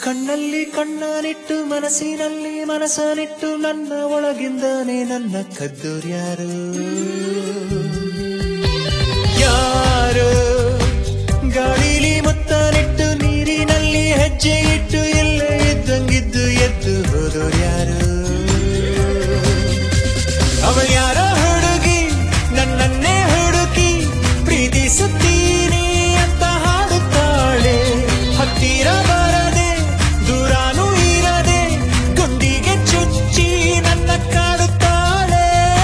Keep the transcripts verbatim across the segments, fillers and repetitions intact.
ಕಣ್ಣಲ್ಲಿ ಕಣ್ಣನಿಟ್ಟು ಮನಸ್ಸಿನಲ್ಲಿ ಮನಸ್ಸನಿಟ್ಟು ನನ್ನ ಒಳಗಿಂದಾನೆ ನನ್ನ ಕದ್ದೋರ್ಯಾರು ಯಾರು ಗಾಳಿಲಿ ಮುತ್ತನಿಟ್ಟು ನೀರಿನಲ್ಲಿ ಹೆಜ್ಜೆ ಇಟ್ಟು ಎಲ್ಲ ಇದ್ದಂಗಿದ್ದು ಎದ್ದು ಹೋದೋರ್ಯಾರು ಅವಳು ಯಾರ ಹುಡುಗಿ ನನ್ನನ್ನೇ ಹುಡುಕಿ ಪ್ರೀತಿಸುತ್ತೀನಿ ಅಂತ ಹಾಡುತ್ತಾಳೆ ಹತ್ತಿರ ಬರದೆ ದೂರಾನು ಇರದೆ ಗುಂಡಿಗೆ ಚುಚ್ಚಿ ನನ್ನ ಕಾಡುತ್ತಾಳೆ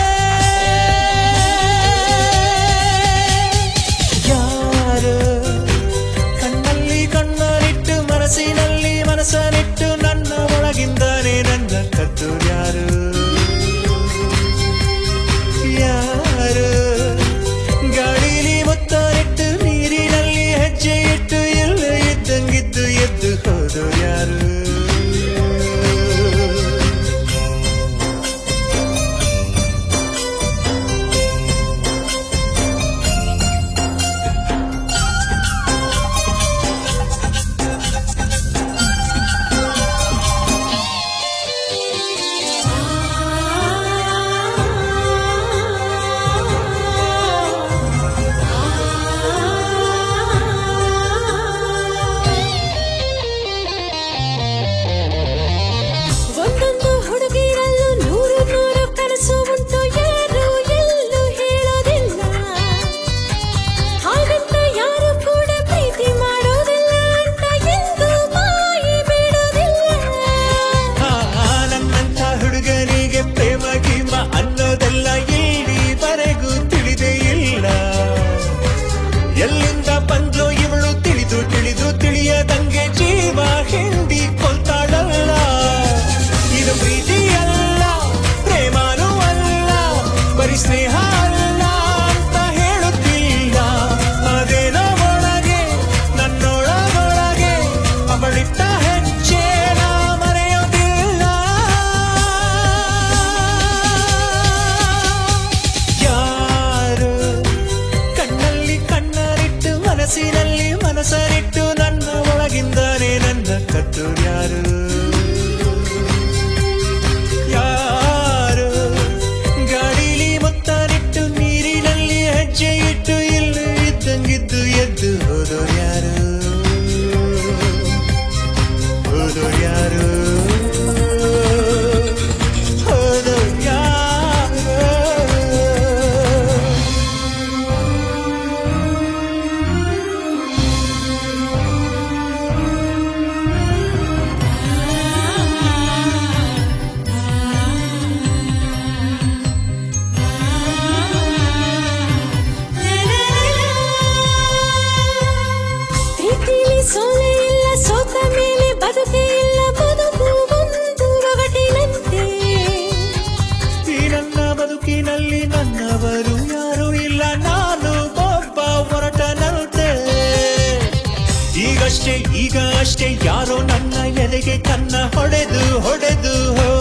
ಯಾರು ಕಣ್ಣಲ್ಲಿ ಕಣ್ಣನಿಟ್ಟು ಮನಸ್ಸಿನಲ್ಲಿ ಮನಸ್ಸನಿಟ್ಟು ನನ್ನ ಒಳಗಿಂದಾನೆ ನನ್ನ ಕದ್ದೋರ್ಯಾರು ಯಾರು ಗಾಳಿಲಿ ಮುತ್ತನಿಟ್ಟು ನೀರಿನಲ್ಲಿ ಹೆಜ್ಜೆ ಇಟ್ಟು ಎಲ್ಲ ಇದ್ದಂಗಿದ್ದು ಎದ್ದು ಹೋದೋರು ಯಾರು ಎಲ್ಲಿಂದ ಬಂದ್ಲು ಇವಳು ತಿಳಿದು ತಿಳಿದು ತಿಳಿಯದಂಗೆ ಜೀವ ಹಿಂಡಿ ಕೊಲ್ತಾಳಲ್ಲ ಇದು ಪ್ರೀತಿ ಅಲ್ಲ ಪ್ರೇಮಾನೂ ಅಲ್ಲ ಬರೀ ಸ್ನೇಹ ಅಲ್ಲ ಅಂತ ಹೇಳುತ್ತಿಲ್ಲ ಅದೇನೋ ಒಳಗೆ ನನ್ನೊಳಗೊಳಗೆ ಅವಳಿಟ್ಟ ಹೆಜ್ಜೆ ನಾ ಮರೆಯೋದಿಲ್ಲ ಯಾರು ಕಣ್ಣಲ್ಲಿ ಕಣ್ಣನಿಟ್ಟು ಮನಸ್ಸಿನಲ್ಲಿ ಮನಸ್ಸನಿಟ್ಟು ನನ್ನ ಒಳಗಿಂದಾನೆ ನನ್ನ ಕದ್ದೋರ್ಯಾರು ಯಾರು ಗಾಳಿಲಿ ಮುತ್ತನಿಟ್ಟು ನೀರಿನಲ್ಲಿ ಹೆಜ್ಜೆ ಇಟ್ಟು ಇಲ್ಲ ಇದ್ದಂಗಿದ್ದು ಎದ್ದು ಹೋದೋರ್ಯಾರು ಹೋದೋರ್ಯಾರು ಸೋಲೆ ಇಲ್ಲ ಸೋತ ಮೇಲೆ ಬದುಕೆ ಇಲ್ಲ ಬದುಕು ಒಂದು ಒಗಟಿನಂತೆ ಈ ನನ್ನ ಬದುಕಿನಲ್ಲಿ ನನ್ನವರು ಯಾರು ಇಲ್ಲ ನಾನು ಒಬ್ಬ ಹೊರಟನಂತೆ ಈಗಷ್ಟೇ ಈಗ ಅಷ್ಟೇ ಯಾರೋ ನನ್ನ ಎದೆಗೆ ಕನ್ನ ಹೊಡೆದು ಹೊಡೆದು